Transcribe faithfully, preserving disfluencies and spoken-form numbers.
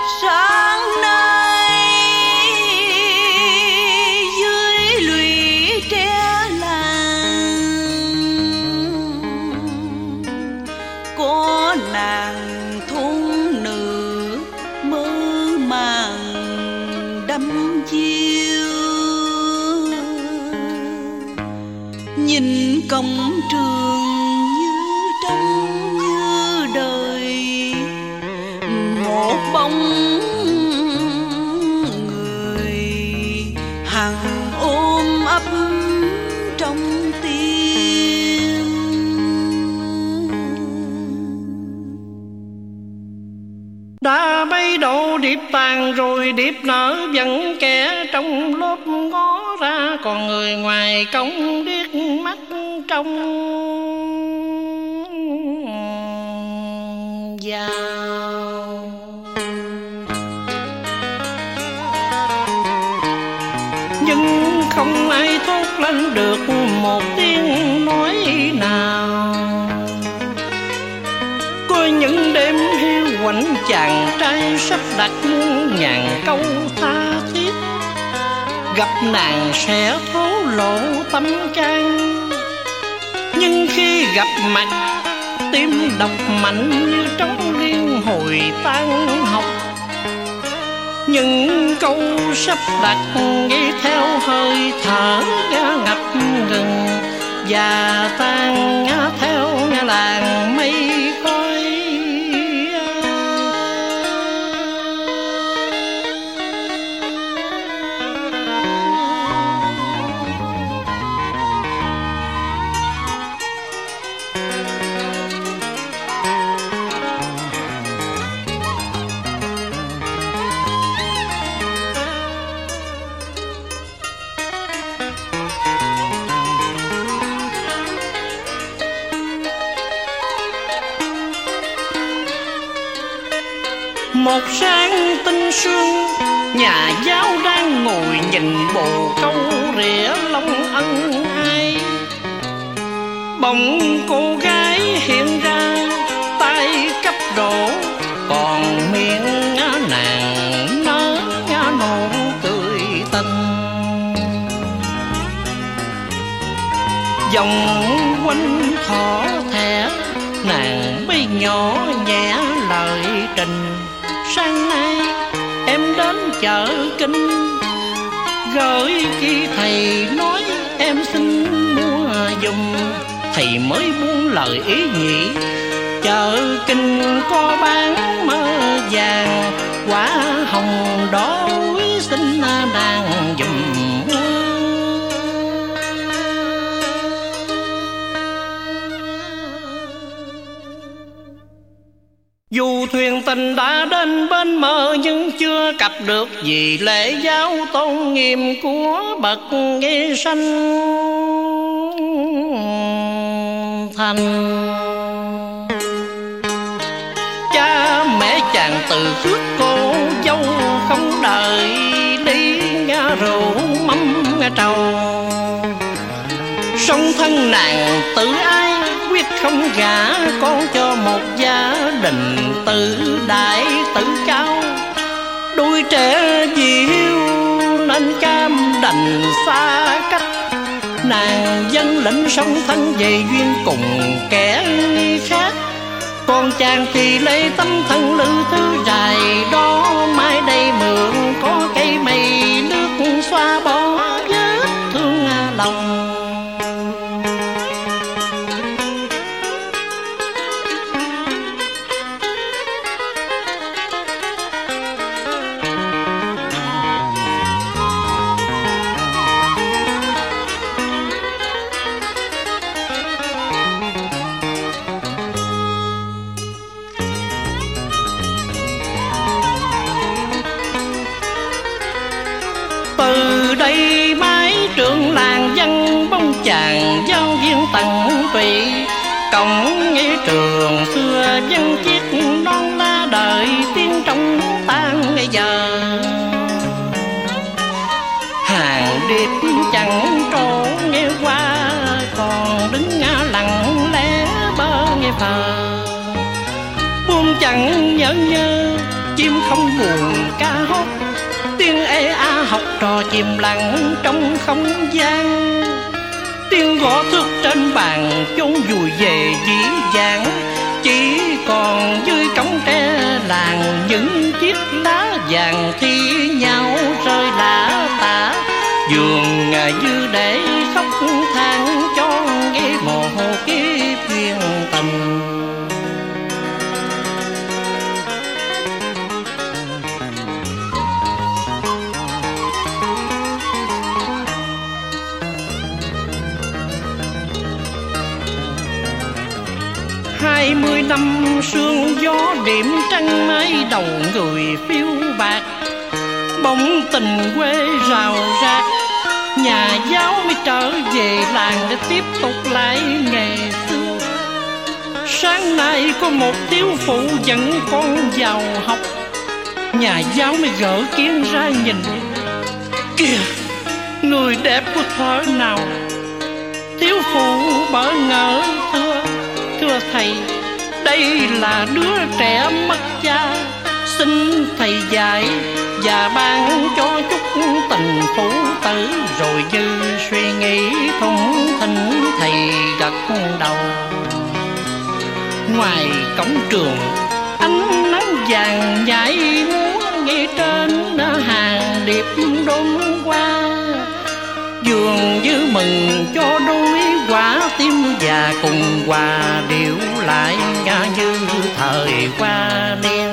sáng nay dưới lũy tre làng có nàng thôn nữ mơ màng đắm chiêu, nhìn công trường như tranh như đời, một bóng người hằng ôm ấp trong tim. Đã bấy độ điệp tàn rồi điệp nở, vẫn kẻ trong lớp ngó ra, còn người ngoài cổng điếc mắt trong vào. Nhưng không ai thốt lên được một tiếng nói nào. Coi những đêm hiu quạnh, chàng trai sắp đặt muôn ngàn câu tha thiết, gặp nàng sẽ thổ lộ tâm can. Nhưng khi gặp mặt tim đập mạnh như trống liên hồi tan học. Những câu sắp đặt nghe theo hơi thở ngập ngừng, và tan theo làng mây khói. Một sáng tinh sương, nhà giáo đang ngồi nhìn bồ câu rỉa long ân ai. Bỗng cô gái hiện ra, tay cấp đổ, còn miệng nàng nở nụ cười tình. Vòng quanh thỏ thẻ, nàng mới nhỏ nhẹ lời trình. Sáng nay em đến chợ Kinh, gửi khi thầy nói em xin mua giùm. Thầy mới buông lời ý nhị, chợ Kinh có bán mơ vàng, quả hồng đỏ xin nàng giùm. Dù thuyền tình đã đến bên mơ, nhưng chưa cập được vì lễ giáo tôn nghiêm của bậc nghe sanh thành. Cha mẹ chàng từ trước cô dâu không đợi, đi nhà rượu mâm trầu. Song thân nàng tự ai quyết không gả con cho một gia đình tử đại tử cao. Đôi trẻ vì hiếu nên cam đành xa cách, nàng dân lĩnh song thân về duyên cùng kẻ khác. Còn chàng thì lấy tấm thân lữ thứ dài đó, mai đây mượn có cây mây nước xoa bỏ vết thương lòng. Từ đây mái trưởng làng dân bóng chàng giáo viên tận tụy. Cổng nghĩa trường xưa dân chiếc non lá đời tiếng trong tan giờ. Hàng điệp chẳng trổ nghe qua, còn đứng lặng lẽ bơ nghe phờ. Buông chẳng nhớ nhớ chỉ chim không buồn ca hót, tiếng ê a học trò chìm lặng trong không gian. Tiếng gõ thức trên bàn chốn vùi về dĩ dãn, chỉ còn dưới cổng tre làng những chiếc lá vàng thi nhau rơi lả tả. Vườn như để khóc than cho nghe một kiếp duyên tình. Hai mươi năm sương gió điểm trăng mái đầu người phiêu bạc, bóng tình quê rào rạc. Nhà giáo mới trở về làng để tiếp tục lại nghề xưa. Sáng nay có một thiếu phụ dẫn con vào học, nhà giáo mới gỡ kiến ra nhìn. Kìa, người đẹp của thở nào. Thiếu phụ bỡ ngỡ thưa: Thưa thầy, đây là đứa trẻ mất cha, xin thầy dạy và ban cho chút tình phụ tử. Rồi như suy nghĩ thủng thỉnh thầy gật đầu. Ngoài cổng trường ánh nắng vàng nhảy múa, nghe trên hàng điệp đôn qua. Vườn như mừng cho đôi quả tim và cùng hòa điệu lại như thời qua đêm.